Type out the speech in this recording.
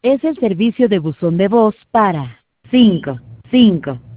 Es el servicio de buzón de voz para 5, 5,